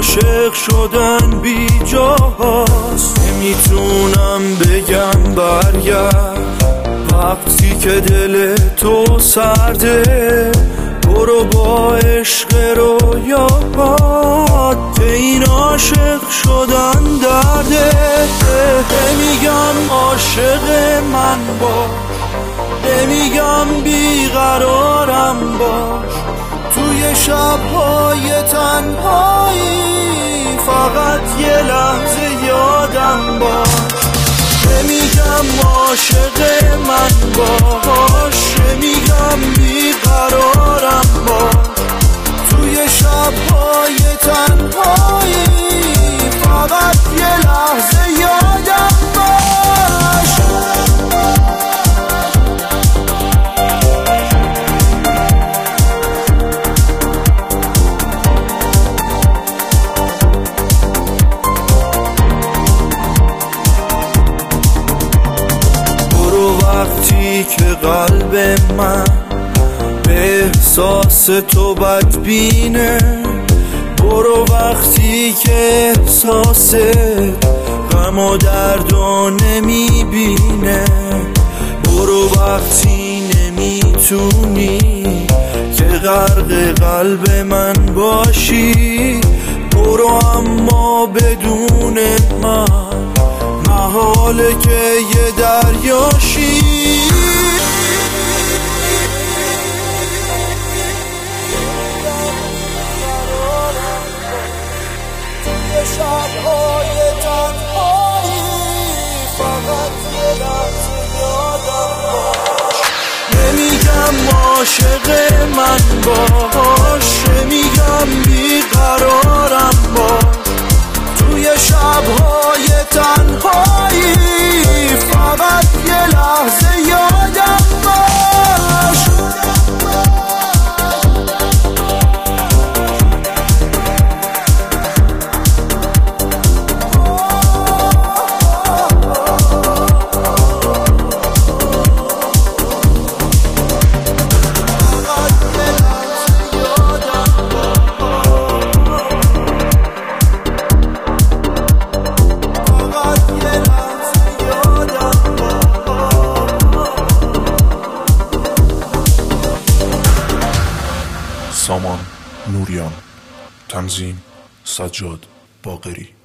عاشق شدن بی جاست، نمیتونم بگم برگرد وقتی که دل تو سرده. برو با عشق رویات که این عاشق شدن درده. نمیگم عاشق من باش، نمیگم بیقرارم باش، توی شب‌های تنهایی فقط یه لحظه یادم باش. نمیگم عاشق من باش، نمیگم بیقرارم باش، توی شب‌های تنهایی فقط یه لحظه یادم باش. وقتی که قلب من به احساس تو بدبینه، برو وقتی که احساس غم و درد و نمیبینه، برو وقتی نمیتونی که غرق قلب من باشی، برو اما بدون من محاله که یه دریاشی. توی شب‌های تنهایی فقط یه لحظه یادم باش. نمیگم عاشق من باش، نمیگم بیقرارم باش، توی شب‌های تنهایی فقط یه لحظه یادم باش. سامان نوریان، تنظیم سجاد باقری.